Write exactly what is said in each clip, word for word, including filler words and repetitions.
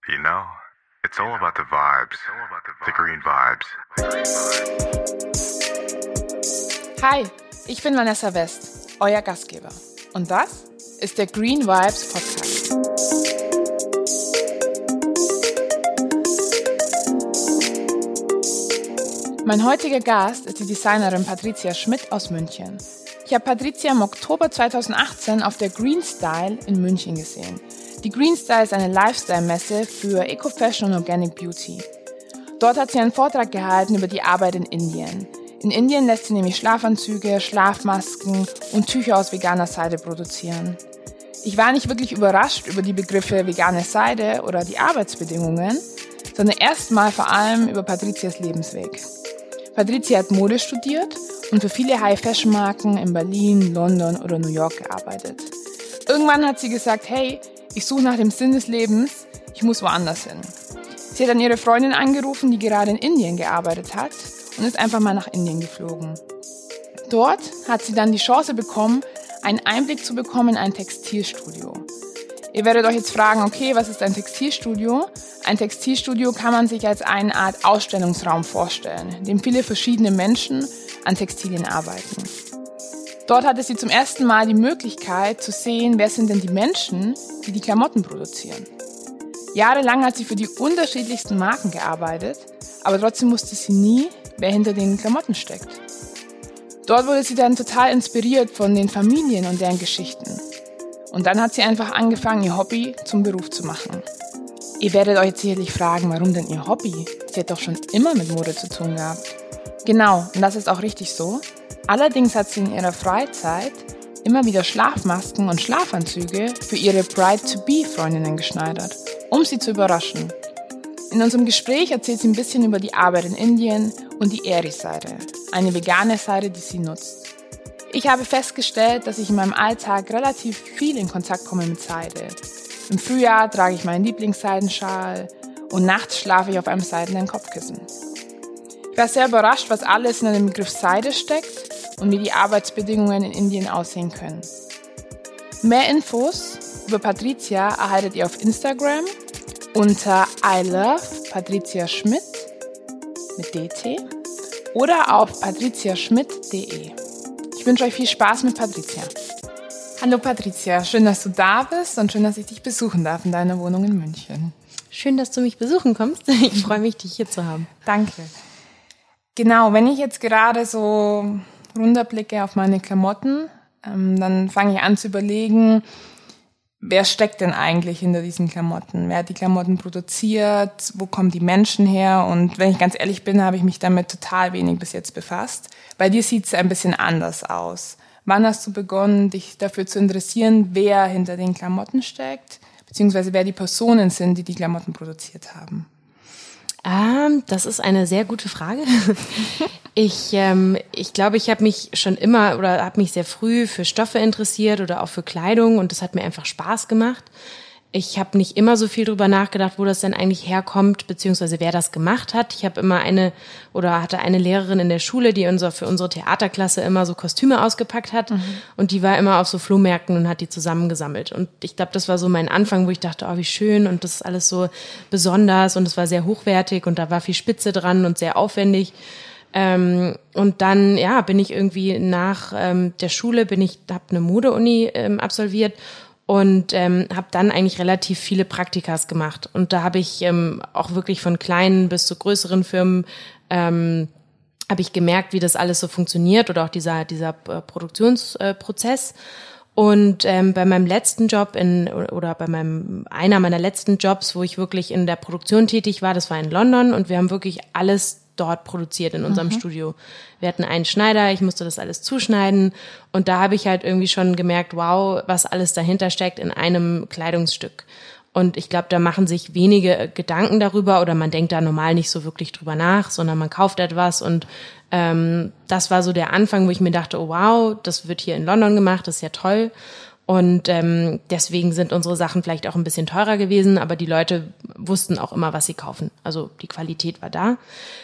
You know, it's all about the vibes, the green vibes. Hi, ich bin Vanessa West, euer Gastgeber. Und das ist der Green Vibes Podcast. Mein heutiger Gast ist die Designerin Patricia Schmidt aus München. Ich habe Patricia im Oktober zweitausendachtzehn auf der Green Style in München gesehen. Die Green Style ist eine Lifestyle-Messe für Eco-Fashion und Organic Beauty. Dort hat sie einen Vortrag gehalten über die Arbeit in Indien. In Indien lässt sie nämlich Schlafanzüge, Schlafmasken und Tücher aus veganer Seide produzieren. Ich war nicht wirklich überrascht über die Begriffe vegane Seide oder die Arbeitsbedingungen, sondern erstmal vor allem über Patricias Lebensweg. Patricia hat Mode studiert und für viele High-Fashion-Marken in Berlin, London oder New York gearbeitet. Irgendwann hat sie gesagt, hey, ich suche nach dem Sinn des Lebens, ich muss woanders hin. Sie hat dann ihre Freundin angerufen, die gerade in Indien gearbeitet hat und ist einfach mal nach Indien geflogen. Dort hat sie dann die Chance bekommen, einen Einblick zu bekommen in ein Textilstudio. Ihr werdet euch jetzt fragen, okay, was ist ein Textilstudio? Ein Textilstudio kann man sich als eine Art Ausstellungsraum vorstellen, in dem viele verschiedene Menschen an Textilien arbeiten. Dort hatte sie zum ersten Mal die Möglichkeit zu sehen, wer sind denn die Menschen, die die Klamotten produzieren. Jahrelang hat sie für die unterschiedlichsten Marken gearbeitet, aber trotzdem wusste sie nie, wer hinter den Klamotten steckt. Dort wurde sie dann total inspiriert von den Familien und deren Geschichten. Und dann hat sie einfach angefangen, ihr Hobby zum Beruf zu machen. Ihr werdet euch jetzt sicherlich fragen, warum denn ihr Hobby? Sie hat doch schon immer mit Mode zu tun gehabt. Genau, und das ist auch richtig so. Allerdings hat sie in ihrer Freizeit immer wieder Schlafmasken und Schlafanzüge für ihre Bride-to-be-Freundinnen geschneidert, um sie zu überraschen. In unserem Gespräch erzählt sie ein bisschen über die Arbeit in Indien und die Eri-Seide, eine vegane Seide, die sie nutzt. Ich habe festgestellt, dass ich in meinem Alltag relativ viel in Kontakt komme mit Seide. Im Frühjahr trage ich meinen Lieblingsseidenschal und nachts schlafe ich auf einem seidenen Kopfkissen. Ich war sehr überrascht, was alles in dem Begriff Seide steckt und wie die Arbeitsbedingungen in Indien aussehen können. Mehr Infos über Patricia erhaltet ihr auf Instagram unter I love Patricia Schmidt mit D T oder auf patricia schmidt punkt de. Ich wünsche euch viel Spaß mit Patricia. Hallo Patricia, schön, dass du da bist und schön, dass ich dich besuchen darf in deiner Wohnung in München. Schön, dass du mich besuchen kommst. Ich freue mich, dich hier zu haben. Danke. Genau, wenn ich jetzt gerade so runterblicke auf meine Klamotten, ähm, dann fange ich an zu überlegen, wer steckt denn eigentlich hinter diesen Klamotten? Wer hat die Klamotten produziert? Wo kommen die Menschen her? Und wenn ich ganz ehrlich bin, habe ich mich damit total wenig bis jetzt befasst. Bei dir sieht es ein bisschen anders aus. Wann hast du begonnen, dich dafür zu interessieren, wer hinter den Klamotten steckt? Beziehungsweise wer die Personen sind, die die Klamotten produziert haben? Ähm, das ist eine sehr gute Frage. Ich, ähm, ich glaube, ich habe mich schon immer oder habe mich sehr früh für Stoffe interessiert oder auch für Kleidung und das hat mir einfach Spaß gemacht. Ich habe nicht immer so viel drüber nachgedacht, wo das denn eigentlich herkommt, beziehungsweise wer das gemacht hat. Ich habe immer eine oder hatte eine Lehrerin in der Schule, die unser, für unsere Theaterklasse immer so Kostüme ausgepackt hat. Mhm. Und die war immer auf so Flohmärkten und hat die zusammengesammelt. Und ich glaube, das war so mein Anfang, wo ich dachte, oh, wie schön und das ist alles so besonders und es war sehr hochwertig und da war viel Spitze dran und sehr aufwendig. Ähm, und dann, ja, bin ich irgendwie nach ähm, der Schule, bin ich, habe eine Modeuni ähm, absolviert und ähm, habe dann eigentlich relativ viele Praktikas gemacht. Und da habe ich ähm, auch wirklich von kleinen bis zu größeren Firmen ähm, habe ich gemerkt, wie das alles so funktioniert oder auch dieser dieser äh, Produktionsprozess. Und ähm, bei meinem letzten Job in oder bei meinem einer meiner letzten Jobs, wo ich wirklich in der Produktion tätig war, das war in London und wir haben wirklich alles dort produziert in unserem mhm. Studio. Wir hatten einen Schneider, ich musste das alles zuschneiden und da habe ich halt irgendwie schon gemerkt, wow, was alles dahinter steckt in einem Kleidungsstück. Und ich glaube, da machen sich wenige Gedanken darüber oder man denkt da normal nicht so wirklich drüber nach, sondern man kauft etwas und ähm, das war so der Anfang, wo ich mir dachte, oh wow, das wird hier in London gemacht, das ist ja toll. Und ähm, deswegen sind unsere Sachen vielleicht auch ein bisschen teurer gewesen, aber die Leute wussten auch immer, was sie kaufen. Also die Qualität war da.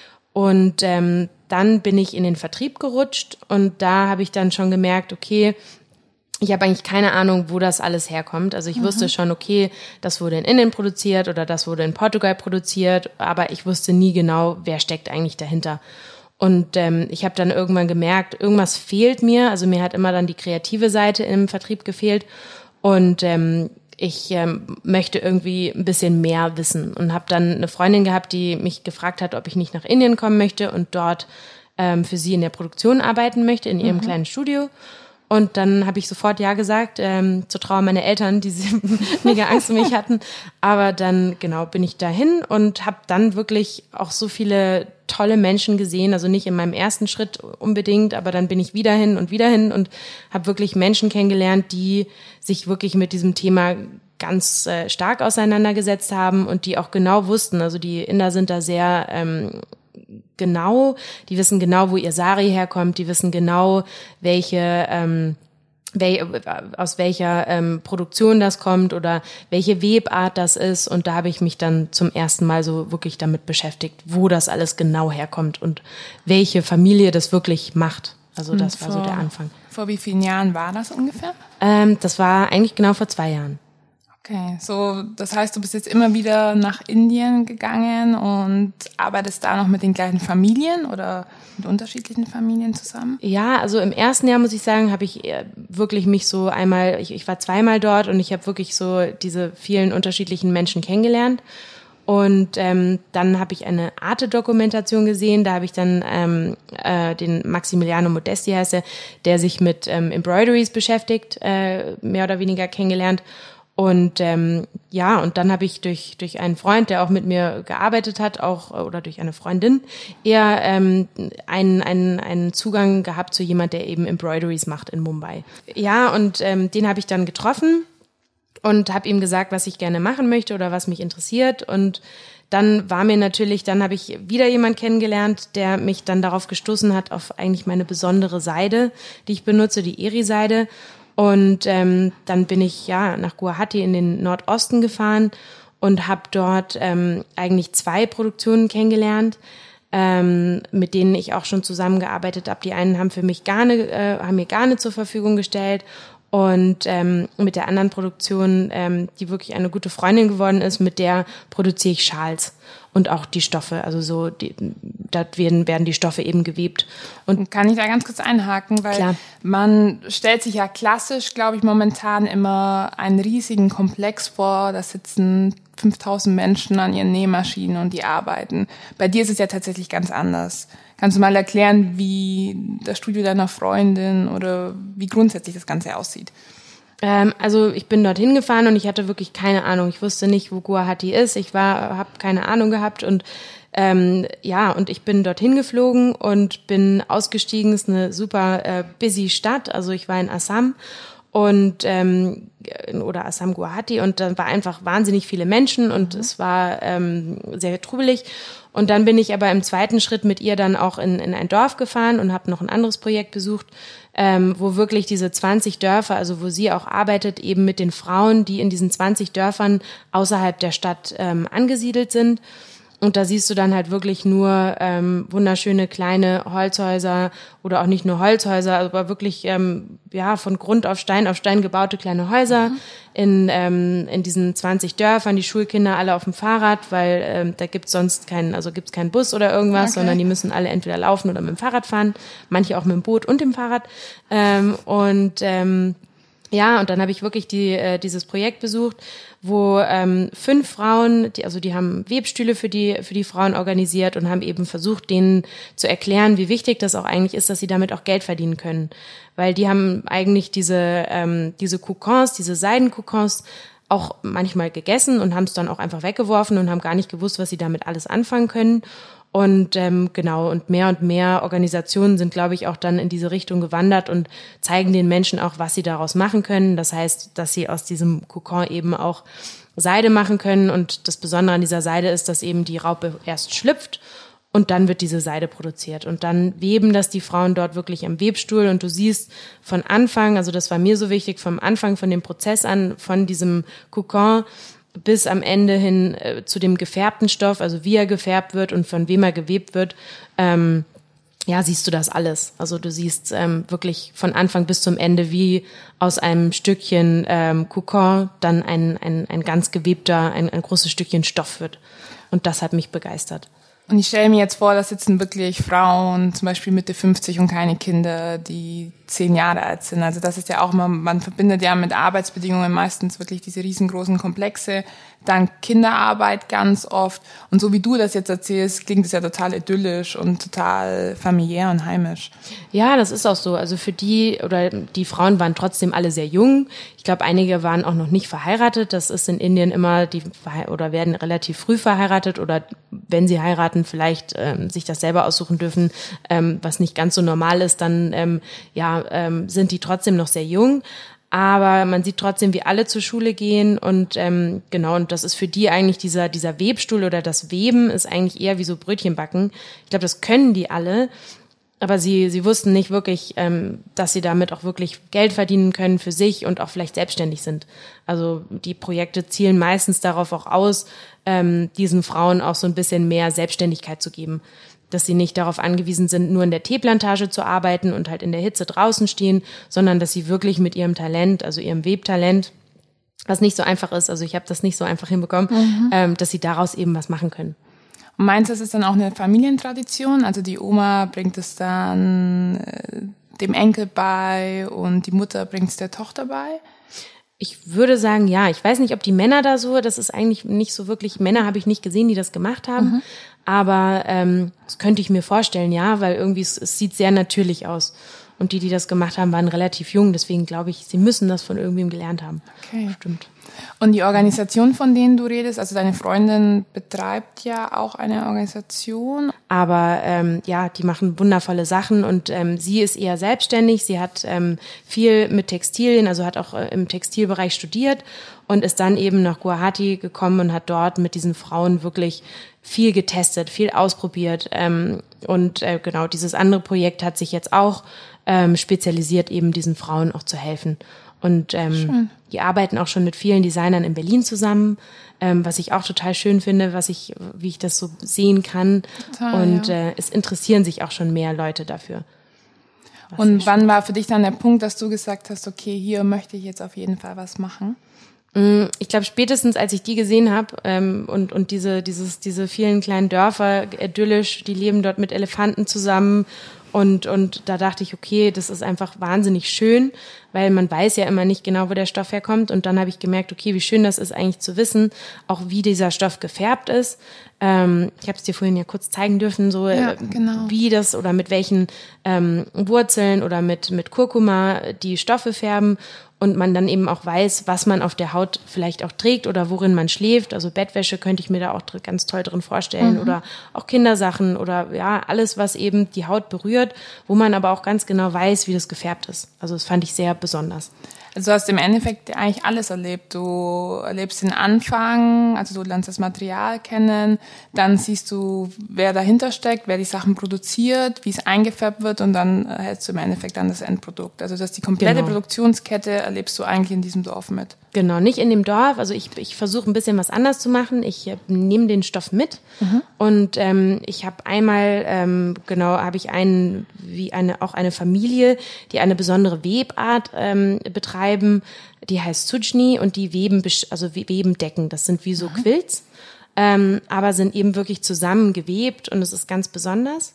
Und ähm, dann bin ich in den Vertrieb gerutscht und da habe ich dann schon gemerkt, okay, ich habe eigentlich keine Ahnung, wo das alles herkommt. Also ich mhm. wusste schon, okay, das wurde in Indien produziert oder das wurde in Portugal produziert, aber ich wusste nie genau, wer steckt eigentlich dahinter. Und ähm, ich habe dann irgendwann gemerkt, irgendwas fehlt mir. Also mir hat immer dann die kreative Seite im Vertrieb gefehlt und ähm, ich ähm, möchte irgendwie ein bisschen mehr wissen und habe dann eine Freundin gehabt, die mich gefragt hat, ob ich nicht nach Indien kommen möchte und dort ähm, für sie in der Produktion arbeiten möchte, in ihrem mhm. kleinen Studio. Und dann habe ich sofort ja gesagt, ähm, zur Trauer meiner Eltern, die mega Angst um mich hatten. Aber dann, genau, bin ich dahin und habe dann wirklich auch so viele tolle Menschen gesehen. Also nicht in meinem ersten Schritt unbedingt, aber dann bin ich wieder hin und wieder hin und habe wirklich Menschen kennengelernt, die sich wirklich mit diesem Thema ganz äh, stark auseinandergesetzt haben und die auch genau wussten. Also die Inder sind da sehr ähm, genau, die wissen genau, wo ihr Sari herkommt, die wissen genau, welche ähm, wel, aus welcher ähm, Produktion das kommt oder welche Webart das ist. Und da habe ich mich dann zum ersten Mal so wirklich damit beschäftigt, wo das alles genau herkommt und welche Familie das wirklich macht. Also das vor, war so der Anfang. Vor wie vielen Jahren war das ungefähr? Ähm, das war eigentlich genau vor zwei Jahren. Okay, so das heißt, du bist jetzt immer wieder nach Indien gegangen und arbeitest da noch mit den gleichen Familien oder mit unterschiedlichen Familien zusammen? Ja, also im ersten Jahr muss ich sagen, habe ich wirklich mich so einmal, ich, ich war zweimal dort und ich habe wirklich so diese vielen unterschiedlichen Menschen kennengelernt. Und ähm, dann habe ich eine Arte-Dokumentation gesehen, da habe ich dann ähm, äh, den Maximiliano Modesti heißt er, der sich mit ähm, Embroideries beschäftigt, äh, mehr oder weniger kennengelernt. Und ähm, ja, und dann habe ich durch durch einen Freund, der auch mit mir gearbeitet hat, auch oder durch eine Freundin, eher ähm, einen, einen, einen Zugang gehabt zu jemand, der eben Embroideries macht in Mumbai. Ja, und ähm, den habe ich dann getroffen und habe ihm gesagt, was ich gerne machen möchte oder was mich interessiert. Und dann war mir natürlich, dann habe ich wieder jemand kennengelernt, der mich dann darauf gestoßen hat, auf eigentlich meine besondere Seide, die ich benutze, die Eri-Seide. Und ähm, dann bin ich ja nach Guwahati in den Nordosten gefahren und habe dort ähm, eigentlich zwei Produktionen kennengelernt, ähm, mit denen ich auch schon zusammengearbeitet habe. Die einen haben für mich Garne, äh, haben mir Garne zur Verfügung gestellt und ähm, mit der anderen Produktion, ähm, die wirklich eine gute Freundin geworden ist, mit der produziere ich Schals und auch die Stoffe. Also so, die, da werden, werden die Stoffe eben gewebt. Und kann ich da ganz kurz einhaken, weil Klar. man stellt sich ja klassisch, glaube ich, momentan immer einen riesigen Komplex vor. Da sitzen fünftausend Menschen an ihren Nähmaschinen und die arbeiten. Bei dir ist es ja tatsächlich ganz anders. Kannst du mal erklären, wie das Studio deiner Freundin oder wie grundsätzlich das Ganze aussieht? Ähm, also ich bin dorthin gefahren und ich hatte wirklich keine Ahnung. Ich wusste nicht, wo Guwahati ist. Ich war, habe keine Ahnung gehabt und ähm, ja, und ich bin dorthin geflogen und bin ausgestiegen. Es ist eine super äh, busy Stadt. Also ich war in Assam und ähm, oder Assam Guwahati und da war einfach wahnsinnig viele Menschen und mhm. es war ähm, sehr trubelig. Und dann bin ich aber im zweiten Schritt mit ihr dann auch in, in ein Dorf gefahren und habe noch ein anderes Projekt besucht, ähm, wo wirklich diese zwanzig Dörfer, also wo sie auch arbeitet, eben mit den Frauen, die in diesen zwanzig Dörfern außerhalb der Stadt ähm, angesiedelt sind. Und da siehst du dann halt wirklich nur ähm, wunderschöne kleine Holzhäuser oder auch nicht nur Holzhäuser, aber wirklich ähm, ja von Grund auf Stein auf Stein gebaute kleine Häuser mhm. in ähm, in diesen zwanzig Dörfern, die Schulkinder alle auf dem Fahrrad, weil ähm, da gibt's sonst keinen, also gibt's keinen Bus oder irgendwas, okay. sondern die müssen alle entweder laufen oder mit dem Fahrrad fahren, manche auch mit dem Boot und dem Fahrrad ähm, und ähm, ja, und dann habe ich wirklich die äh, dieses Projekt besucht, wo ähm, fünf Frauen, die, also die haben Webstühle für die für die Frauen organisiert und haben eben versucht, denen zu erklären, wie wichtig das auch eigentlich ist, dass sie damit auch Geld verdienen können, weil die haben eigentlich diese ähm, diese Kokons, diese Seidenkokons auch manchmal gegessen und haben es dann auch einfach weggeworfen und haben gar nicht gewusst, was sie damit alles anfangen können. Und ähm, genau, und mehr und mehr Organisationen sind, glaube ich, auch dann in diese Richtung gewandert und zeigen den Menschen auch, was sie daraus machen können. Das heißt, dass sie aus diesem Kokon eben auch Seide machen können. Und das Besondere an dieser Seide ist, dass eben die Raupe erst schlüpft und dann wird diese Seide produziert. Und dann weben das die Frauen dort wirklich am Webstuhl. Und du siehst von Anfang, also das war mir so wichtig, vom Anfang von dem Prozess an, von diesem Kokon, bis am Ende hin äh, zu dem gefärbten Stoff, also wie er gefärbt wird und von wem er gewebt wird, ähm, ja, siehst du das alles. Also du siehst ähm, wirklich von Anfang bis zum Ende, wie aus einem Stückchen ähm, Kokon dann ein, ein, ein ganz gewebter, ein, ein großes Stückchen Stoff wird. Und das hat mich begeistert. Und ich stelle mir jetzt vor, da sitzen wirklich Frauen, zum Beispiel Mitte fünfzig und keine Kinder, die zehn Jahre alt sind. Also das ist ja auch mal, man verbindet ja mit Arbeitsbedingungen meistens wirklich diese riesengroßen Komplexe, dann Kinderarbeit ganz oft. Und so wie du das jetzt erzählst, klingt es ja total idyllisch und total familiär und heimisch. Ja, das ist auch so. Also für die, oder die Frauen waren trotzdem alle sehr jung. Ich glaube, einige waren auch noch nicht verheiratet. Das ist in Indien immer, die oder werden relativ früh verheiratet oder wenn sie heiraten, vielleicht ähm, sich das selber aussuchen dürfen, ähm, was nicht ganz so normal ist, dann ähm, ja ähm, sind die trotzdem noch sehr jung. Aber man sieht trotzdem, wie alle zur Schule gehen und ähm, genau, und das ist für die eigentlich dieser dieser Webstuhl oder das Weben ist eigentlich eher wie so Brötchenbacken. Ich glaube, das können die alle, aber sie sie wussten nicht wirklich, ähm, dass sie damit auch wirklich Geld verdienen können für sich und auch vielleicht selbstständig sind. Also die Projekte zielen meistens darauf auch aus, ähm, diesen Frauen auch so ein bisschen mehr Selbstständigkeit zu geben. Dass sie nicht darauf angewiesen sind, nur in der Teeplantage zu arbeiten und halt in der Hitze draußen stehen, sondern dass sie wirklich mit ihrem Talent, also ihrem Webtalent, was nicht so einfach ist, also ich habe das nicht so einfach hinbekommen, mhm. ähm, dass sie daraus eben was machen können. Und meinst du, das ist dann auch eine Familientradition? Also die Oma bringt es dann äh, dem Enkel bei und die Mutter bringt es der Tochter bei? Ich würde sagen, ja. Ich weiß nicht, ob die Männer da so, das ist eigentlich nicht so wirklich, Männer habe ich nicht gesehen, die das gemacht haben. Mhm. Aber ähm, das könnte ich mir vorstellen, ja, weil irgendwie es, es sieht sehr natürlich aus. Und die, die das gemacht haben, waren relativ jung. Deswegen glaube ich, sie müssen das von irgendwem gelernt haben. Okay. Stimmt. Und die Organisation, von denen du redest, also deine Freundin betreibt ja auch eine Organisation. Aber ähm, ja, die machen wundervolle Sachen und ähm, sie ist eher selbstständig. Sie hat ähm, viel mit Textilien, also hat auch äh, im Textilbereich studiert und ist dann eben nach Guwahati gekommen und hat dort mit diesen Frauen wirklich viel getestet, viel ausprobiert. Ähm, und äh, genau, dieses andere Projekt hat sich jetzt auch ähm, spezialisiert, eben diesen Frauen auch zu helfen. Und ähm, die arbeiten auch schon mit vielen Designern in Berlin zusammen, ähm, was ich auch total schön finde, was ich, wie ich das so sehen kann. Total, und ja. äh, es interessieren sich auch schon mehr Leute dafür. Und wann war für dich dann der Punkt, dass du gesagt hast, okay, hier möchte ich jetzt auf jeden Fall was machen? Ich glaube, spätestens als ich die gesehen habe ähm, und und diese dieses diese vielen kleinen Dörfer idyllisch, die leben dort mit Elefanten zusammen und und da dachte ich, okay, das ist einfach wahnsinnig schön, weil man weiß ja immer nicht genau, wo der Stoff herkommt und dann habe ich gemerkt, okay, wie schön das ist eigentlich zu wissen, auch wie dieser Stoff gefärbt ist. Ähm, ich habe es dir vorhin ja kurz zeigen dürfen, so ja, genau. wie das oder mit welchen ähm, Wurzeln oder mit mit Kurkuma die Stoffe färben. Und man dann eben auch weiß, was man auf der Haut vielleicht auch trägt oder worin man schläft. Also Bettwäsche könnte ich mir da auch ganz toll drin vorstellen mhm. oder auch Kindersachen oder ja, alles, was eben die Haut berührt, wo man aber auch ganz genau weiß, wie das gefärbt ist. Also das fand ich sehr besonders. Also du hast im Endeffekt eigentlich alles erlebt. Du erlebst den Anfang, also du lernst das Material kennen, dann siehst du, wer dahinter steckt, wer die Sachen produziert, wie es eingefärbt wird und dann erhältst du im Endeffekt dann das Endprodukt. Also dass die komplette genau. Produktionskette erlebst du eigentlich in diesem Dorf mit. Genau, nicht in dem Dorf. Also ich, ich versuche ein bisschen was anders zu machen. Ich äh, nehme den Stoff mit mhm. und ähm, ich habe einmal, ähm, genau, habe ich einen, wie eine auch eine Familie, die eine besondere Webart ähm, betreiben, die heißt Sujni und die weben, also weben Decken. Das sind wie so mhm. Quilts, ähm, aber sind eben wirklich zusammen gewebt und es ist ganz besonders.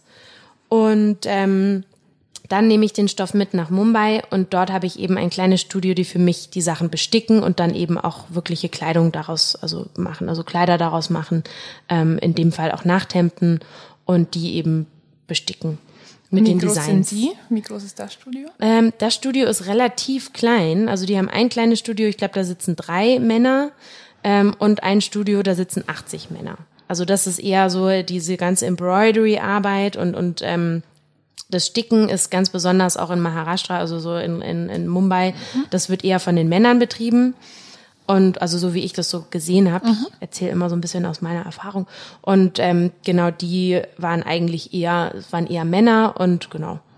Und ähm, dann nehme ich den Stoff mit nach Mumbai und dort habe ich eben ein kleines Studio, die für mich die Sachen besticken und dann eben auch wirkliche Kleidung daraus, also machen, also Kleider daraus machen, ähm, in dem Fall auch Nachthemden und die eben besticken mit den Designs. Wie groß sind Sie? Wie groß ist das Studio? Ähm, das Studio ist relativ klein, also die haben ein kleines Studio, ich glaube, da sitzen drei Männer ähm, und ein Studio, da sitzen achtzig Männer. Also das ist eher so diese ganze Embroidery-Arbeit und und ähm, das Sticken ist ganz besonders auch in Maharashtra, also so in, in, in Mumbai. Mhm. Das wird eher von den Männern betrieben. Und also so wie ich das so gesehen habe, mhm. ich erzähle immer so ein bisschen aus meiner Erfahrung. Und ähm, genau, die waren eigentlich eher, waren eher Männer und genau,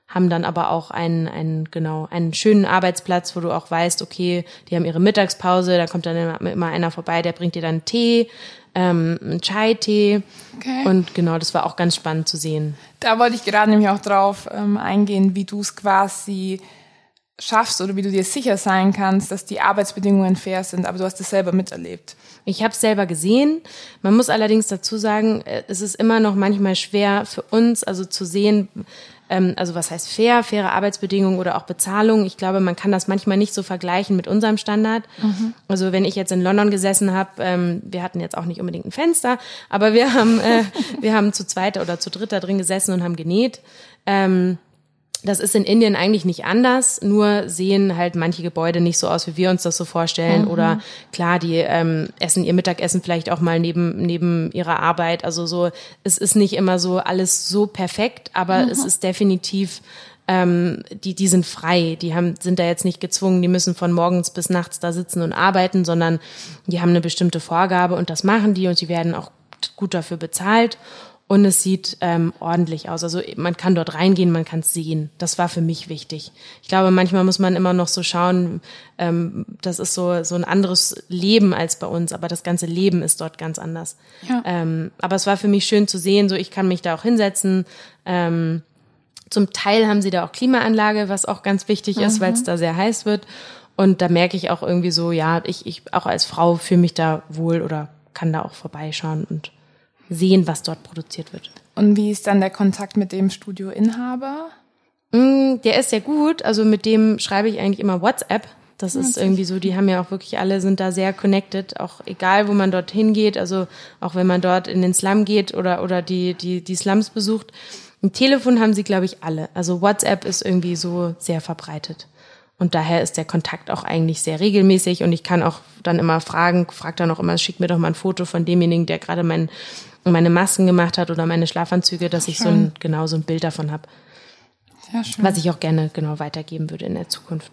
haben dann aber auch einen, einen, genau, einen schönen Arbeitsplatz, wo du auch weißt, okay, die haben ihre Mittagspause, da kommt dann immer, immer einer vorbei, der bringt dir dann Tee, ähm, einen Chai-Tee. Okay. Und genau, das war auch ganz spannend zu sehen. Da wollte ich gerade nämlich auch drauf ähm, eingehen, wie du es quasi schaffst oder wie du dir sicher sein kannst, dass die Arbeitsbedingungen fair sind, aber du hast es selber miterlebt. Ich habe es selber gesehen. Man muss allerdings dazu sagen, es ist immer noch manchmal schwer für uns, also zu sehen, ähm, also was heißt fair, faire Arbeitsbedingungen oder auch Bezahlung. Ich glaube, man kann das manchmal nicht so vergleichen mit unserem Standard. Mhm. Also wenn ich jetzt in London gesessen habe, ähm, wir hatten jetzt auch nicht unbedingt ein Fenster, aber wir haben, äh, wir haben zu zweit oder zu dritt da drin gesessen und haben genäht. Ähm, Das ist in Indien eigentlich nicht anders, nur sehen halt manche Gebäude nicht so aus, wie wir uns das so vorstellen. Mhm. Oder klar, die ähm, essen ihr Mittagessen vielleicht auch mal neben neben ihrer Arbeit. Also so, es ist nicht immer so alles so perfekt, aber mhm. es ist definitiv, ähm, die die sind frei. Die haben sind da jetzt nicht gezwungen, die müssen von morgens bis nachts da sitzen und arbeiten, sondern die haben eine bestimmte Vorgabe und das machen die und die werden auch gut dafür bezahlt. Und es sieht ähm, ordentlich aus. Also man kann dort reingehen, man kann es sehen. Das war für mich wichtig. Ich glaube, manchmal muss man immer noch so schauen, ähm, das ist so so ein anderes Leben als bei uns, aber das ganze Leben ist dort ganz anders. Ja. Ähm, aber es war für mich schön zu sehen, so ich kann mich da auch hinsetzen. Ähm, zum Teil haben sie da auch Klimaanlage, was auch ganz wichtig ist, mhm. weil es da sehr heiß wird. Und da merke ich auch irgendwie so, ja, ich, ich auch als Frau fühle mich da wohl oder kann da auch vorbeischauen und sehen, was dort produziert wird. Und wie ist dann der Kontakt mit dem Studioinhaber? Mm, der ist sehr gut. Also mit dem schreibe ich eigentlich immer WhatsApp. Das ist okay. Irgendwie so, die haben ja auch wirklich alle, sind da sehr connected, auch egal, wo man dort hingeht. Also auch wenn man dort in den Slum geht oder oder die die die Slums besucht. Ein Telefon haben sie, glaube ich, alle. Also WhatsApp ist irgendwie so sehr verbreitet. Und daher ist der Kontakt auch eigentlich sehr regelmäßig. Und ich kann auch dann immer fragen, frag dann auch immer, schick mir doch mal ein Foto von demjenigen, der gerade mein meine Masken gemacht hat oder meine Schlafanzüge, dass ich so ein, genau so ein Bild davon habe. Sehr schön. Was ich auch gerne genau weitergeben würde in der Zukunft.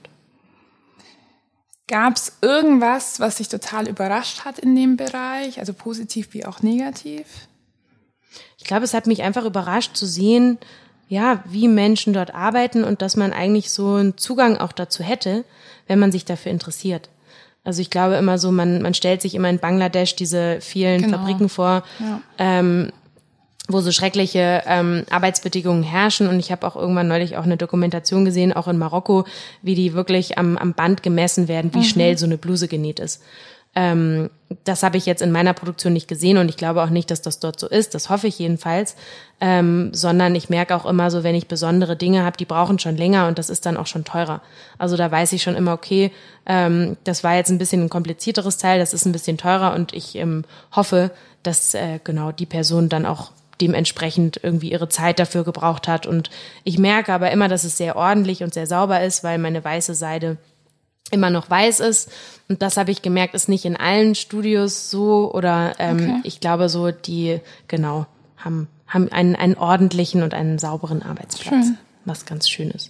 Gab es irgendwas, was dich total überrascht hat in dem Bereich, also positiv wie auch negativ? Ich glaube, es hat mich einfach überrascht zu sehen, ja, wie Menschen dort arbeiten und dass man eigentlich so einen Zugang auch dazu hätte, wenn man sich dafür interessiert. Also ich glaube immer so, man man stellt sich immer in Bangladesch diese vielen genau. Fabriken vor, ja. ähm, wo so schreckliche ähm, Arbeitsbedingungen herrschen. Und ich habe auch irgendwann neulich auch eine Dokumentation gesehen, auch in Marokko, wie die wirklich am am Band gemessen werden, wie mhm. schnell so eine Bluse genäht ist. Ähm, das habe ich jetzt in meiner Produktion nicht gesehen und ich glaube auch nicht, dass das dort so ist. Das hoffe ich jedenfalls. Ähm, sondern ich merke auch immer so, wenn ich besondere Dinge habe, die brauchen schon länger und das ist dann auch schon teurer. Also da weiß ich schon immer, okay, ähm, das war jetzt ein bisschen ein komplizierteres Teil, das ist ein bisschen teurer und ich ähm, hoffe, dass äh, genau die Person dann auch dementsprechend irgendwie ihre Zeit dafür gebraucht hat. Und ich merke aber immer, dass es sehr ordentlich und sehr sauber ist, weil meine weiße Seide immer noch weiß ist. Und das habe ich gemerkt, ist nicht in allen Studios so oder ähm, okay. ich glaube so, die genau haben haben einen, einen ordentlichen und einen sauberen Arbeitsplatz, schön. Was ganz schön ist.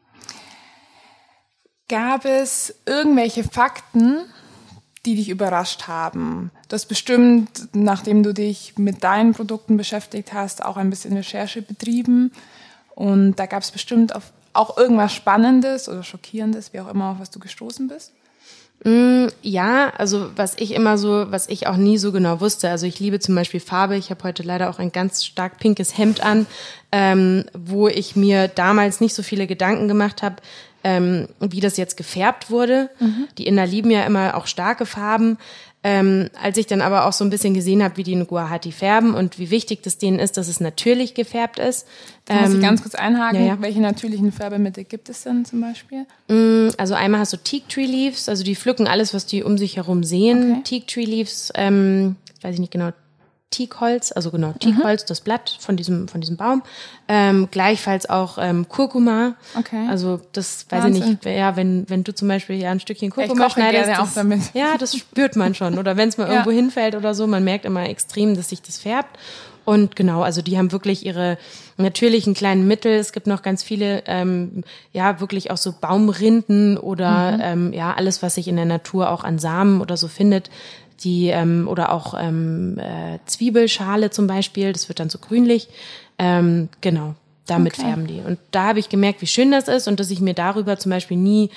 Gab es irgendwelche Fakten, die dich überrascht haben? Du hast bestimmt, nachdem du dich mit deinen Produkten beschäftigt hast, auch ein bisschen Recherche betrieben. Und da gab es bestimmt auf auch irgendwas Spannendes oder Schockierendes, wie auch immer, auf was du gestoßen bist? Mm, ja, also was ich immer so, was ich auch nie so genau wusste, also ich liebe zum Beispiel Farbe, ich habe heute leider auch ein ganz stark pinkes Hemd an, ähm, wo ich mir damals nicht so viele Gedanken gemacht habe, ähm, wie das jetzt gefärbt wurde. Mhm. Die Inder lieben ja immer auch starke Farben. Ähm, als ich dann aber auch so ein bisschen gesehen habe, wie die in Guwahati färben und wie wichtig das denen ist, dass es natürlich gefärbt ist. Da muss ich ganz kurz einhaken. Ja, ja. Welche natürlichen Färbemittel gibt es denn zum Beispiel? Also einmal hast du Teak Tree Leaves, also die pflücken alles, was die um sich herum sehen. Okay. Teak Tree Leaves, ähm, weiß ich nicht genau, Teakholz, also genau, Teakholz, mhm. das Blatt von diesem von diesem Baum. Ähm, gleichfalls auch ähm, Kurkuma. Okay. Also das weiß Wahnsinn. Ich nicht, ja, wenn wenn du zum Beispiel ja ein Stückchen Kurkuma ich schneidest. Gerne das, auch damit. Ja, das spürt man schon. Oder wenn es mal ja. irgendwo hinfällt oder so, man merkt immer extrem, dass sich das färbt. Und genau, also die haben wirklich ihre natürlichen kleinen Mittel. Es gibt noch ganz viele, ähm, ja, wirklich auch so Baumrinden oder mhm. ähm, ja, alles, was sich in der Natur auch an Samen oder so findet. Die ähm, oder auch ähm, äh, Zwiebelschale zum Beispiel, das wird dann so grünlich. Ähm, genau, damit Okay. färben die. Und da habe ich gemerkt, wie schön das ist und dass ich mir darüber zum Beispiel nie,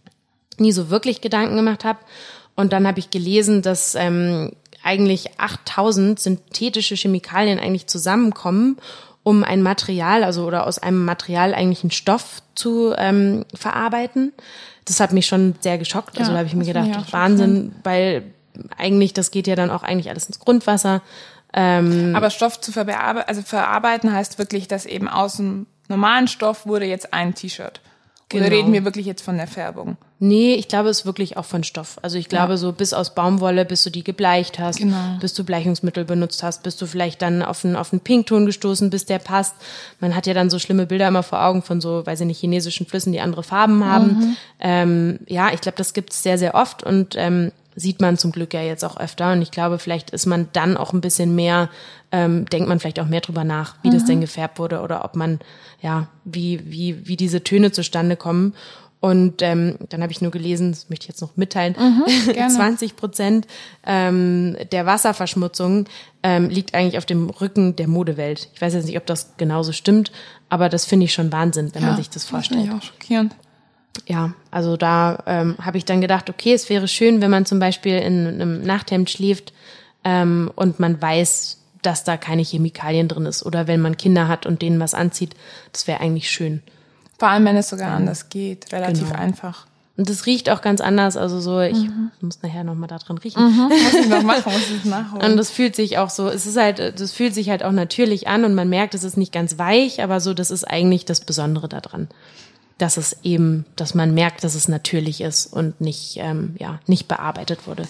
nie so wirklich Gedanken gemacht habe. Und dann habe ich gelesen, dass ähm, eigentlich achttausend synthetische Chemikalien eigentlich zusammenkommen, um ein Material, also oder aus einem Material eigentlich einen Stoff zu ähm, verarbeiten. Das hat mich schon sehr geschockt. Also Ja, da habe ich mir das finde gedacht, ich auch Wahnsinn, weil eigentlich, das geht ja dann auch eigentlich alles ins Grundwasser. Ähm, Aber Stoff zu verbearbeiten, also verarbeiten heißt wirklich, dass eben aus dem normalen Stoff wurde jetzt ein T-Shirt. Oder Genau. reden wir wirklich jetzt von der Färbung? Nee, ich glaube, es ist wirklich auch von Stoff. Also ich glaube, Ja. so bis aus Baumwolle, bis du die gebleicht hast, Genau. bis du Bleichungsmittel benutzt hast, bis du vielleicht dann auf einen, auf einen Pinkton gestoßen, bis der passt. Man hat ja dann so schlimme Bilder immer vor Augen von so, weiß ich nicht, chinesischen Flüssen, die andere Farben haben. Mhm. Ähm, ja, ich glaube, das gibt's sehr, sehr oft und ähm, sieht man zum Glück ja jetzt auch öfter. Und ich glaube, vielleicht ist man dann auch ein bisschen mehr, ähm, denkt man vielleicht auch mehr drüber nach, wie Mhm. das denn gefärbt wurde oder ob man, ja, wie, wie, wie diese Töne zustande kommen. Und ähm, dann habe ich nur gelesen, das möchte ich jetzt noch mitteilen, gerne. zwanzig Prozent ähm, der Wasserverschmutzung ähm, liegt eigentlich auf dem Rücken der Modewelt. Ich weiß jetzt nicht, ob das genauso stimmt, aber das finde ich schon Wahnsinn, wenn man sich das vorstellt. Das finde ich auch schockierend. Ja, also da ähm, habe ich dann gedacht, okay, es wäre schön, wenn man zum Beispiel in einem Nachthemd schläft ähm, und man weiß, dass da keine Chemikalien drin ist. Oder wenn man Kinder hat und denen was anzieht, das wäre eigentlich schön. Vor allem, wenn es sogar anders geht. Relativ Genau. einfach. Und das riecht auch ganz anders. Also so, ich muss nachher nochmal da drin riechen. Muss ich noch machen, muss ich nachholen. Und das fühlt sich auch so, es ist halt, das fühlt sich halt auch natürlich an und man merkt, es ist nicht ganz weich, aber so, das ist eigentlich das Besondere daran. Dass es eben, dass man merkt, dass es natürlich ist und nicht, ähm, ja, nicht bearbeitet wurde.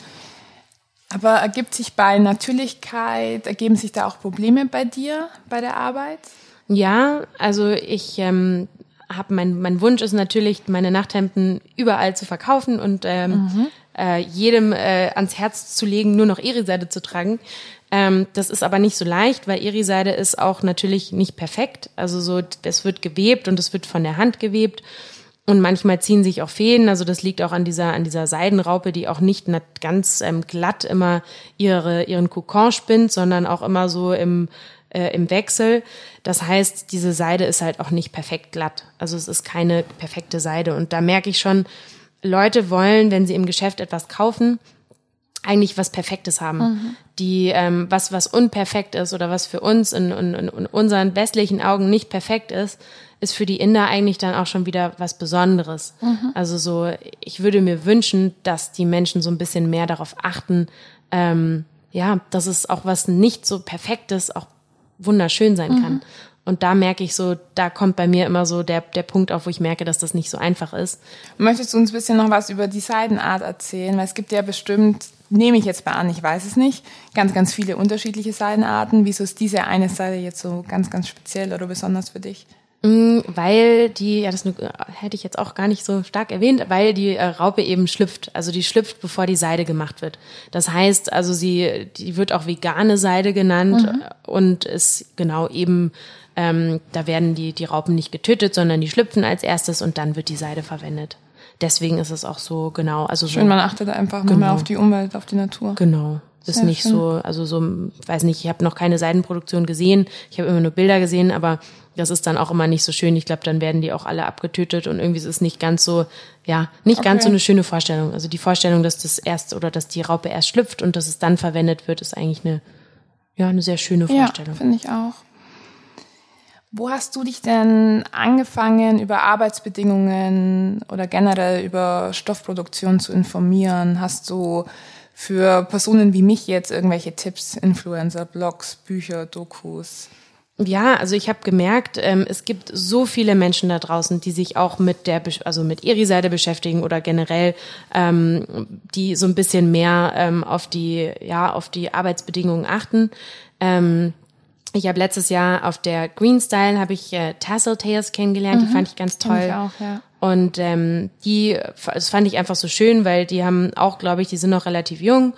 Aber ergibt sich bei Natürlichkeit, ergeben sich da auch Probleme bei dir, bei der Arbeit? Ja, also ich ähm, habe mein mein Wunsch ist natürlich, meine Nachthemden überall zu verkaufen und ähm, mhm. äh, jedem äh, ans Herz zu legen, nur noch Eri-Seide zu tragen. Ähm, das ist aber nicht so leicht, weil Eri-Seide ist auch natürlich nicht perfekt. Also so, es wird gewebt und es wird von der Hand gewebt. Und manchmal ziehen sich auch Fäden, also das liegt auch an dieser an dieser Seidenraupe, die auch nicht ganz ähm, glatt immer ihre ihren Kokon spinnt, sondern auch immer so im äh, im Wechsel. Das heißt, diese Seide ist halt auch nicht perfekt glatt. Also es ist keine perfekte Seide. Und da merke ich schon, Leute wollen, wenn sie im Geschäft etwas kaufen, eigentlich was Perfektes haben. Mhm. Die ähm, was was unperfekt ist oder was für uns in, in, in unseren westlichen Augen nicht perfekt ist, ist für die Inder eigentlich dann auch schon wieder was Besonderes. Mhm. Also so, ich würde mir wünschen, dass die Menschen so ein bisschen mehr darauf achten, ähm, ja, dass es auch was nicht so Perfektes auch wunderschön sein kann. Mhm. Und da merke ich so, da kommt bei mir immer so der der Punkt auf, wo ich merke, dass das nicht so einfach ist. Möchtest du uns ein bisschen noch was über die Seidenart erzählen? Weil es gibt ja bestimmt, nehme ich jetzt mal an, ich weiß es nicht, ganz, ganz viele unterschiedliche Seidenarten. Wieso ist diese eine Seide jetzt so ganz, ganz speziell oder besonders für dich? Weil die, ja, das hätte ich jetzt auch gar nicht so stark erwähnt, weil die äh, Raupe eben schlüpft. Also die schlüpft, bevor die Seide gemacht wird. Das heißt, also sie, die wird auch vegane Seide genannt mhm. und ist genau eben, ähm, da werden die, die Raupen nicht getötet, sondern die schlüpfen als erstes und dann wird die Seide verwendet. Deswegen ist es auch so, genau, also schön, so. man achtet einfach genau. mehr auf die Umwelt, auf die Natur. Genau. Ist Sehr nicht schön. so, also so, weiß nicht, ich habe noch keine Seidenproduktion gesehen, ich habe immer nur Bilder gesehen, aber das ist dann auch immer nicht so schön. Ich glaube, dann werden die auch alle abgetötet und irgendwie ist es nicht ganz so, ja, nicht okay. ganz so eine schöne Vorstellung. Also die Vorstellung, dass das erst oder dass die Raupe erst schlüpft und dass es dann verwendet wird, ist eigentlich eine, ja, eine sehr schöne Vorstellung. Ja, finde ich auch. Wo hast du dich denn angefangen, über Arbeitsbedingungen oder generell über Stoffproduktion zu informieren? Hast du für Personen wie mich jetzt irgendwelche Tipps, Influencer, Blogs, Bücher, Dokus? Ja, also ich habe gemerkt, ähm, es gibt so viele Menschen da draußen, die sich auch mit der, also mit Eri-Seide beschäftigen oder generell, ähm, die so ein bisschen mehr ähm, auf die, ja, auf die Arbeitsbedingungen achten. Ähm, ich habe letztes Jahr auf der Green Style habe ich äh, Tassel Tales kennengelernt, mhm. die fand ich ganz toll. Find ich auch, ja. Und ähm, die, das fand ich einfach so schön, weil die haben auch, glaube ich, die sind noch relativ jung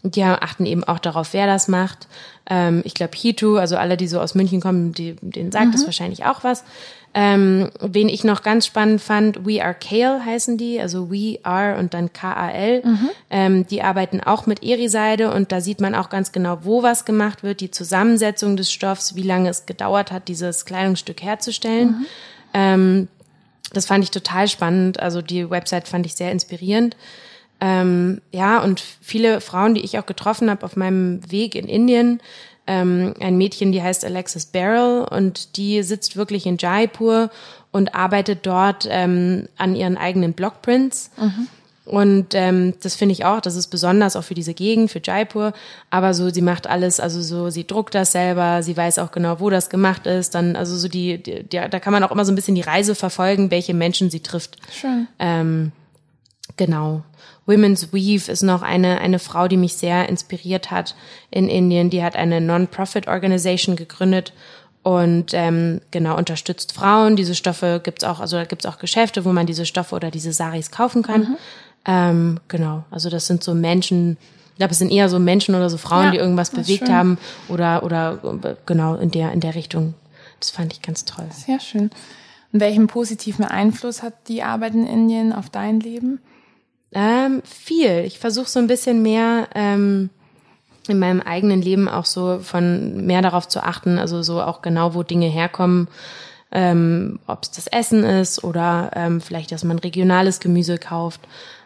Die achten eben auch darauf, wer das macht. Ähm, ich glaube, Hitu, also alle, die so aus München kommen, die, denen sagt mhm. das wahrscheinlich auch was. Ähm, wen ich noch ganz spannend fand, We Are Kale heißen die, also We Are und dann K A L. Mhm. Ähm, die arbeiten auch mit Eri-Seide und da sieht man auch ganz genau, wo was gemacht wird, die Zusammensetzung des Stoffs, wie lange es gedauert hat, dieses Kleidungsstück herzustellen. Mhm. Ähm, das fand ich total spannend, also die Website fand ich sehr inspirierend. Ähm, ja, und viele Frauen, die ich auch getroffen habe auf meinem Weg in Indien, ähm, ein Mädchen, die heißt Alexis Barrel und die sitzt wirklich in Jaipur und arbeitet dort ähm, an ihren eigenen Blockprints. Mhm. Und ähm, das finde ich auch, das ist besonders auch für diese Gegend, für Jaipur. Aber so, sie macht alles, also so, sie druckt das selber, sie weiß auch genau, wo das gemacht ist. Dann, also so die, die, die da kann man auch immer so ein bisschen die Reise verfolgen, welche Menschen sie trifft. Schön. Ähm, genau. Women's Weave ist noch eine eine Frau, die mich sehr inspiriert hat in Indien. Die hat eine Non-Profit-Organisation gegründet und ähm, genau unterstützt Frauen. Diese Stoffe gibt's auch, also da gibt's auch Geschäfte, wo man diese Stoffe oder diese Saris kaufen kann. Mhm. Ähm, genau, also das sind so Menschen, ich glaube, es sind eher so Menschen oder so Frauen, ja, die irgendwas bewegt schön. haben oder oder genau in der in der Richtung. Das fand ich ganz toll. Sehr schön. Und welchen positiven Einfluss hat die Arbeit in Indien auf dein Leben? Ähm, viel. Ich versuche so ein bisschen mehr ähm, in meinem eigenen Leben auch so von mehr darauf zu achten, also so auch genau, wo Dinge herkommen, ähm, ob es das Essen ist oder ähm, vielleicht, dass man regionales Gemüse kauft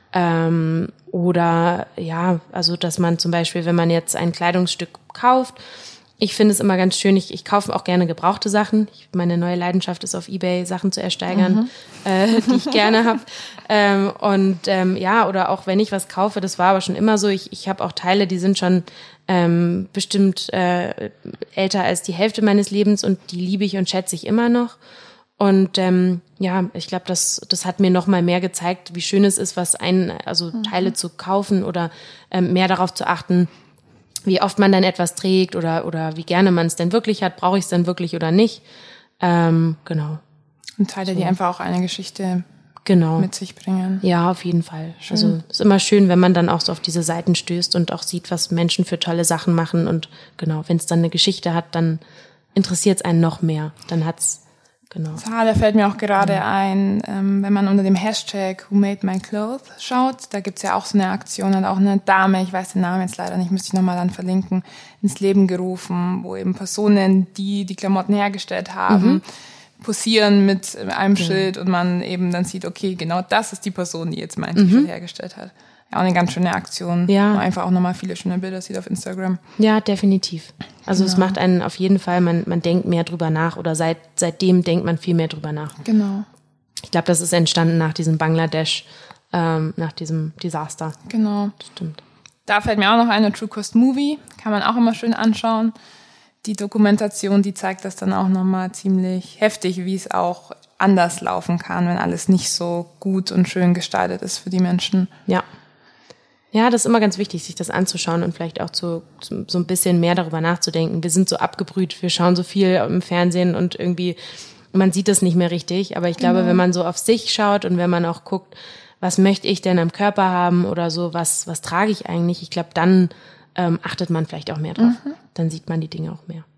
ähm, oder ja, also dass man zum Beispiel, wenn man jetzt ein Kleidungsstück kauft, ich finde es immer ganz schön, ich, ich kaufe auch gerne gebrauchte Sachen. Ich, meine neue Leidenschaft ist auf eBay, Sachen zu ersteigern, mhm. äh, die ich gerne habe. Ähm, und ähm, ja, oder auch wenn ich was kaufe, das war aber schon immer so, ich, ich habe auch Teile, die sind schon ähm, bestimmt äh, älter als die Hälfte meines Lebens und die liebe ich und schätze ich immer noch. Und ähm, ja, ich glaube, das das hat mir noch mal mehr gezeigt, wie schön es ist, was einen, also mhm. Teile zu kaufen oder ähm, mehr darauf zu achten, wie oft man dann etwas trägt oder oder wie gerne man es denn wirklich hat, brauche ich es denn wirklich oder nicht. Ähm, genau. Und Teile, so. die einfach auch eine Geschichte genau. mit sich bringen. Ja, auf jeden Fall. Schön. Also es ist immer schön, wenn man dann auch so auf diese Seiten stößt und auch sieht, was Menschen für tolle Sachen machen. Und genau, wenn es dann eine Geschichte hat, dann interessiert es einen noch mehr. Dann hat's Genau. Sarah, da fällt mir auch gerade ja. ein, ähm, wenn man unter dem Hashtag Who Made My Clothes schaut, da gibt's ja auch so eine Aktion, hat auch eine Dame, ich weiß den Namen jetzt leider nicht, müsste ich nochmal dann verlinken, ins Leben gerufen, wo eben Personen, die die Klamotten hergestellt haben, mhm. posieren mit einem ja. Schild und man eben dann sieht, okay, genau das ist die Person, die jetzt mein mhm. T-Shirt hergestellt hat. Ja, auch eine ganz schöne Aktion. Ja. Man einfach auch nochmal viele schöne Bilder sieht auf Instagram. Ja, definitiv. Also genau. Es macht einen auf jeden Fall, man, man denkt mehr drüber nach oder seit seitdem denkt man viel mehr drüber nach. Genau. Ich glaube, das ist entstanden nach diesem Bangladesch, ähm, nach diesem Desaster. Genau. Das stimmt. Da fällt mir auch noch eine True Cost Movie, kann man auch immer schön anschauen. Die Dokumentation, die zeigt das dann auch nochmal ziemlich heftig, wie es auch anders laufen kann, wenn alles nicht so gut und schön gestaltet ist für die Menschen. Ja. Ja, das ist immer ganz wichtig, sich das anzuschauen und vielleicht auch zu, so ein bisschen mehr darüber nachzudenken. Wir sind so abgebrüht, wir schauen so viel im Fernsehen und irgendwie, man sieht das nicht mehr richtig. Aber ich glaube, genau. wenn man so auf sich schaut und wenn man auch guckt, was möchte ich denn am Körper haben oder so, was, was trage ich eigentlich, ich glaube, dann ähm, achtet man vielleicht auch mehr drauf. Mhm. Dann sieht man die Dinge auch mehr.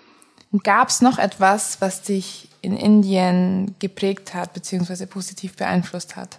Gab es noch etwas, was dich in Indien geprägt hat, beziehungsweise positiv beeinflusst hat?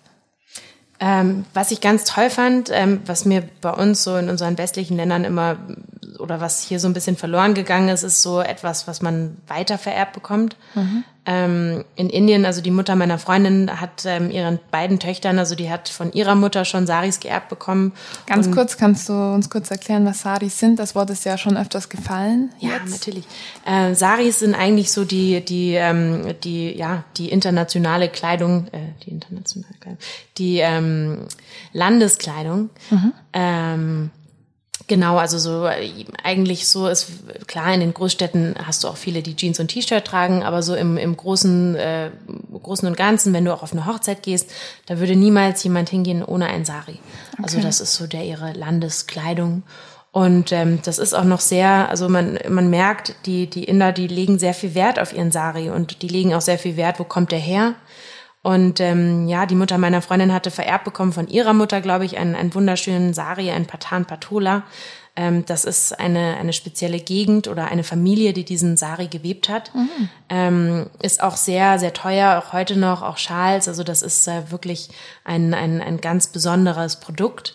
Ähm, was ich ganz toll fand, ähm, was mir bei uns so in unseren westlichen Ländern immer oder was hier so ein bisschen verloren gegangen ist, ist so etwas, was man weiter vererbt bekommt. Mhm. Ähm, in Indien, also die Mutter meiner Freundin hat ähm, ihren beiden Töchtern, also die hat von ihrer Mutter schon Saris geerbt bekommen. Ganz und kurz, kannst du uns kurz erklären, was Saris sind? Das Wort ist ja schon öfters gefallen. Ja, jetzt. Natürlich. Äh, Saris sind eigentlich so die, die, ähm, die, ja, die internationale Kleidung, äh, die internationale Kleidung, die ähm, Landeskleidung. Mhm. Ähm, Genau, also so eigentlich so ist klar, in den Großstädten hast du auch viele, die Jeans und T-Shirt tragen, aber so im, im großen, äh, großen und Ganzen, wenn du auch auf eine Hochzeit gehst, da würde niemals jemand hingehen ohne ein Sari. Okay. Also das ist so der ihre Landeskleidung. Und ähm, das ist auch noch sehr, also man man merkt, die die Inder, die legen sehr viel Wert auf ihren Sari und die legen auch sehr viel Wert, wo kommt der her? Und ähm, ja, die Mutter meiner Freundin hatte vererbt bekommen von ihrer Mutter, glaube ich, einen, einen wunderschönen Sari, ein Patan Patola. Ähm, das ist eine eine spezielle Gegend oder eine Familie, die diesen Sari gewebt hat. Mhm. Ähm, ist auch sehr, sehr teuer, auch heute noch, auch Schals. Also das ist äh, wirklich ein, ein, ein ganz besonderes Produkt.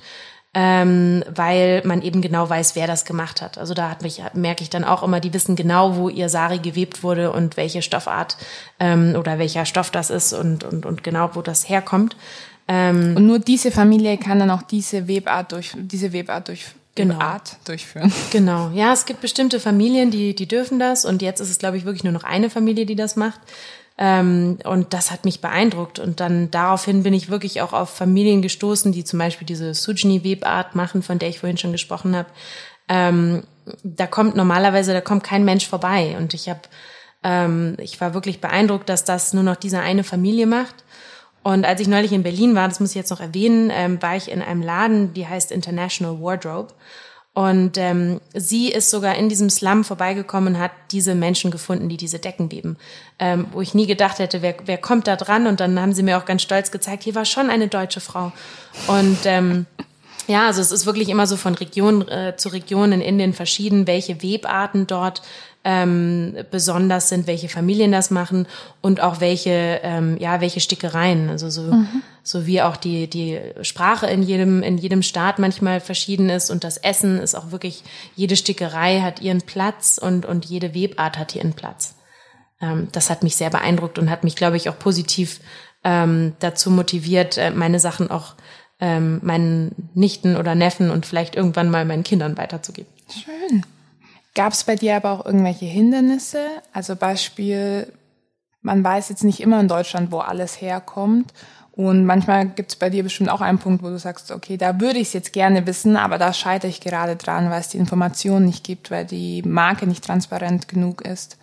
Ähm, weil man eben genau weiß, wer das gemacht hat. Also da hat mich, merke ich dann auch immer, die wissen genau, wo ihr Sari gewebt wurde und welche Stoffart ähm, oder welcher Stoff das ist und und und genau, wo das herkommt. Ähm, und nur diese Familie kann dann auch diese Webart durch diese Webart durch genau. Webart durchführen. Genau. Ja, es gibt bestimmte Familien, die die dürfen das und jetzt ist es, glaube ich, wirklich nur noch eine Familie, die das macht. Ähm, und das hat mich beeindruckt. Und dann daraufhin bin ich wirklich auch auf Familien gestoßen, die zum Beispiel diese Sujni-Webart machen, von der ich vorhin schon gesprochen habe. Ähm, da kommt normalerweise, da kommt kein Mensch vorbei. Und ich habe, ähm, ich war wirklich beeindruckt, dass das nur noch diese eine Familie macht. Und als ich neulich in Berlin war, das muss ich jetzt noch erwähnen, ähm, war ich in einem Laden, die heißt International Wardrobe. Und ähm, sie ist sogar in diesem Slum vorbeigekommen und hat diese Menschen gefunden, die diese Decken weben. Ähm, wo ich nie gedacht hätte, wer, wer kommt da dran? Und dann haben sie mir auch ganz stolz gezeigt, hier war schon eine deutsche Frau. Und ähm, ja, also es ist wirklich immer so von Region äh, zu Region in Indien verschieden, welche Webarten dort ähm, besonders sind, welche Familien das machen und auch welche, ähm, ja, welche Stickereien. Also so, mhm. so wie auch die die Sprache in jedem in jedem Staat manchmal verschieden ist und das Essen ist auch wirklich, jede Stickerei hat ihren Platz und und jede Webart hat ihren Platz. Ähm, das hat mich sehr beeindruckt und hat mich, glaube ich, auch positiv ähm, dazu motiviert, äh, meine Sachen auch ähm, meinen Nichten oder Neffen und vielleicht irgendwann mal meinen Kindern weiterzugeben. Schön. Gab es bei dir aber auch irgendwelche Hindernisse? Also Beispiel, man weiß jetzt nicht immer in Deutschland, wo alles herkommt. Und manchmal gibt es bei dir bestimmt auch einen Punkt, wo du sagst, okay, da würde ich es jetzt gerne wissen, aber da scheitere ich gerade dran, weil es die Information nicht gibt, weil die Marke nicht transparent genug ist.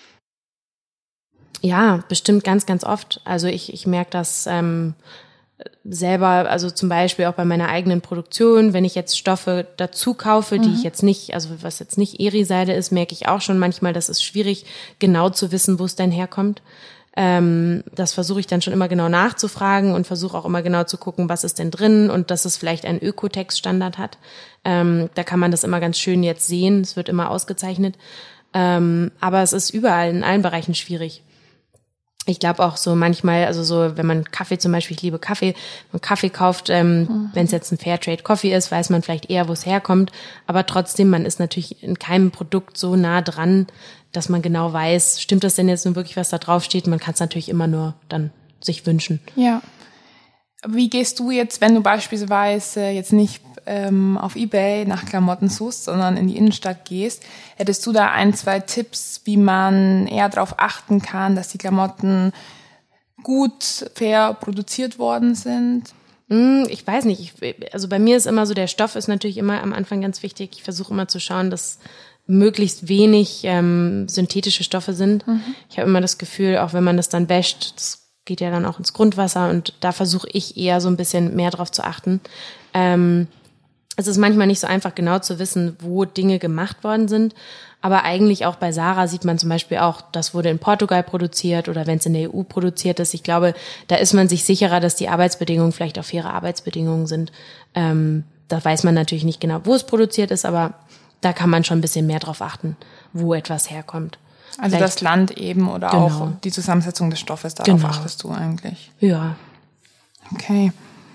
Ja, bestimmt ganz, ganz oft. Also ich, ich merke das ähm, selber, also zum Beispiel auch bei meiner eigenen Produktion, wenn ich jetzt Stoffe dazu kaufe, die mhm. ich jetzt nicht, also was jetzt nicht Eri-Seide ist, merke ich auch schon manchmal, das ist schwierig, genau zu wissen, wo es denn herkommt. Ähm, das versuche ich dann schon immer genau nachzufragen und versuche auch immer genau zu gucken, was ist denn drin und dass es vielleicht einen Ökotex-Standard hat. Ähm, da kann man das immer ganz schön jetzt sehen, es wird immer ausgezeichnet. Ähm, aber es ist überall, in allen Bereichen schwierig. Ich glaube auch so manchmal, also so, wenn man Kaffee zum Beispiel, ich liebe Kaffee, wenn man Kaffee kauft, ähm, mhm. wenn es jetzt ein Fairtrade Coffee ist, weiß man vielleicht eher, wo es herkommt. Aber trotzdem, man ist natürlich in keinem Produkt so nah dran, dass man genau weiß, stimmt das denn jetzt nun wirklich, was da drauf steht? Man kann es natürlich immer nur dann sich wünschen. Ja. Wie gehst du jetzt, wenn du beispielsweise jetzt nicht ähm, auf eBay nach Klamotten suchst, sondern in die Innenstadt gehst, hättest du da ein, zwei Tipps, wie man eher darauf achten kann, dass die Klamotten gut, fair produziert worden sind? Ich weiß nicht, ich, also bei mir ist immer so, der Stoff ist natürlich immer am Anfang ganz wichtig. Ich versuche immer zu schauen, dass möglichst wenig ähm, synthetische Stoffe sind. Mhm. Ich habe immer das Gefühl, auch wenn man das dann wäscht, das geht ja dann auch ins Grundwasser und da versuche ich eher so ein bisschen mehr drauf zu achten. Ähm, es ist manchmal nicht so einfach genau zu wissen, wo Dinge gemacht worden sind, aber eigentlich auch bei Zara sieht man zum Beispiel auch, das wurde in Portugal produziert oder wenn es in der E U produziert ist. Ich glaube, da ist man sich sicherer, dass die Arbeitsbedingungen vielleicht auch faire Arbeitsbedingungen sind. Ähm, da weiß man natürlich nicht genau, wo es produziert ist, aber da kann man schon ein bisschen mehr drauf achten, wo etwas herkommt. Also Vielleicht. Das Land eben oder genau. auch die Zusammensetzung des Stoffes, darauf genau. achtest du eigentlich. Ja. Okay,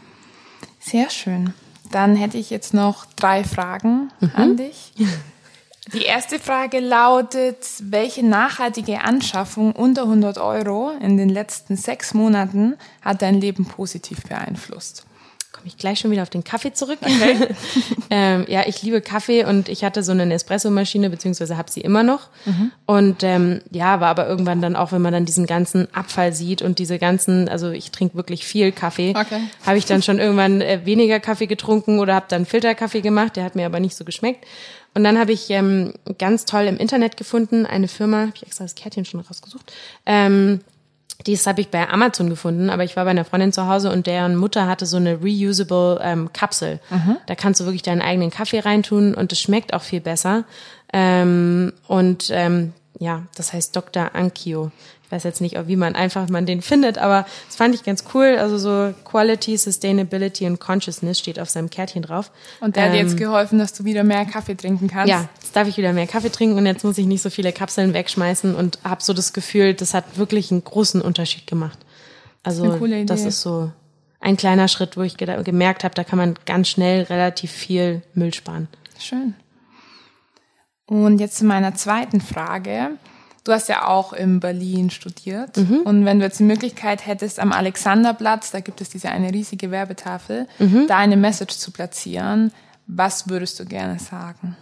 sehr schön. Dann hätte ich jetzt noch drei Fragen mhm. an dich. Die erste Frage lautet, welche nachhaltige Anschaffung unter hundert Euro in den letzten sechs Monaten hat dein Leben positiv beeinflusst? Komme ich gleich schon wieder auf den Kaffee zurück. Okay. ähm, ja, ich liebe Kaffee und ich hatte so eine Nespresso-Maschine, beziehungsweise habe sie immer noch. Mhm. Und ähm, ja, war aber irgendwann dann auch, wenn man dann diesen ganzen Abfall sieht und diese ganzen, also ich trinke wirklich viel Kaffee, okay. habe ich dann schon irgendwann äh, weniger Kaffee getrunken oder habe dann Filterkaffee gemacht, der hat mir aber nicht so geschmeckt. Und dann habe ich ähm, ganz toll im Internet gefunden, eine Firma, habe ich extra das Kärtchen schon rausgesucht, ähm, dies habe ich bei Amazon gefunden, aber ich war bei einer Freundin zu Hause und deren Mutter hatte so eine reusable ähm, Kapsel. Mhm. Da kannst du wirklich deinen eigenen Kaffee reintun und es schmeckt auch viel besser. Ähm, und ähm, ja, das heißt Doktor Ankio. Ich weiß jetzt nicht, wie man einfach man den findet, aber das fand ich ganz cool. Also so Quality, Sustainability und Consciousness steht auf seinem Kärtchen drauf. Und der ähm, hat dir jetzt geholfen, dass du wieder mehr Kaffee trinken kannst? Ja, jetzt darf ich wieder mehr Kaffee trinken und jetzt muss ich nicht so viele Kapseln wegschmeißen und habe so das Gefühl, das hat wirklich einen großen Unterschied gemacht. Also das ist, eine coole Idee. Das ist so ein kleiner Schritt, wo ich ge- gemerkt habe, da kann man ganz schnell relativ viel Müll sparen. Schön. Und jetzt zu meiner zweiten Frage. Du hast ja auch in Berlin studiert. Mhm. Und wenn du jetzt die Möglichkeit hättest, am Alexanderplatz, da gibt es diese eine riesige Werbetafel, mhm. da eine Message zu platzieren, was würdest du gerne sagen?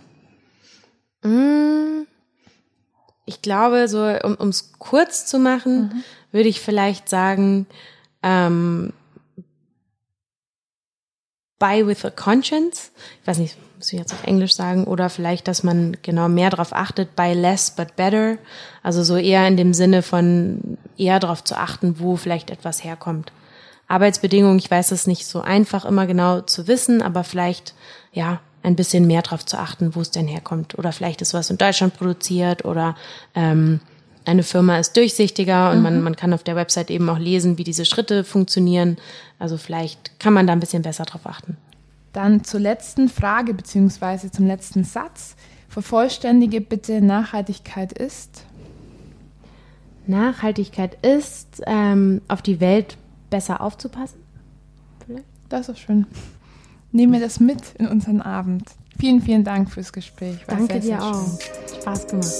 Ich glaube, so um es kurz zu machen, mhm. würde ich vielleicht sagen, ähm, buy with a conscience. Ich weiß nicht, muss ich jetzt auf Englisch sagen, oder vielleicht, dass man genau mehr darauf achtet, buy less but better. Also so eher in dem Sinne von eher darauf zu achten, wo vielleicht etwas herkommt. Arbeitsbedingungen, ich weiß, es ist nicht so einfach immer genau zu wissen, aber vielleicht, ja, ein bisschen mehr darauf zu achten, wo es denn herkommt. Oder vielleicht ist was in Deutschland produziert oder ähm, eine Firma ist durchsichtiger und mhm. man, man kann auf der Website eben auch lesen, wie diese Schritte funktionieren. Also vielleicht kann man da ein bisschen besser drauf achten. Dann zur letzten Frage beziehungsweise zum letzten Satz. Vervollständige bitte, Nachhaltigkeit ist? Nachhaltigkeit ist, ähm, auf die Welt besser aufzupassen. Vielleicht? Das ist schön. Nehmen wir das mit in unseren Abend. Vielen, vielen Dank fürs Gespräch. War Danke sehr, dir sehr auch. Schön. Spaß gemacht.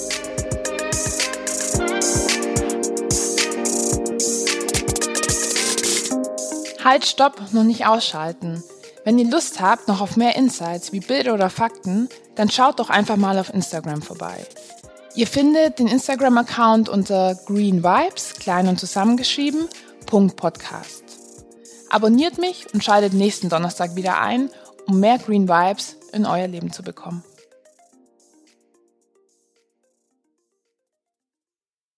Halt, stopp, noch nicht ausschalten. Wenn ihr Lust habt noch auf mehr Insights wie Bilder oder Fakten, dann schaut doch einfach mal auf Instagram vorbei. Ihr findet den Instagram-Account unter Green Vibes, klein und zusammengeschrieben, Punkt Podcast. Abonniert mich und schaltet nächsten Donnerstag wieder ein, um mehr Green Vibes in euer Leben zu bekommen.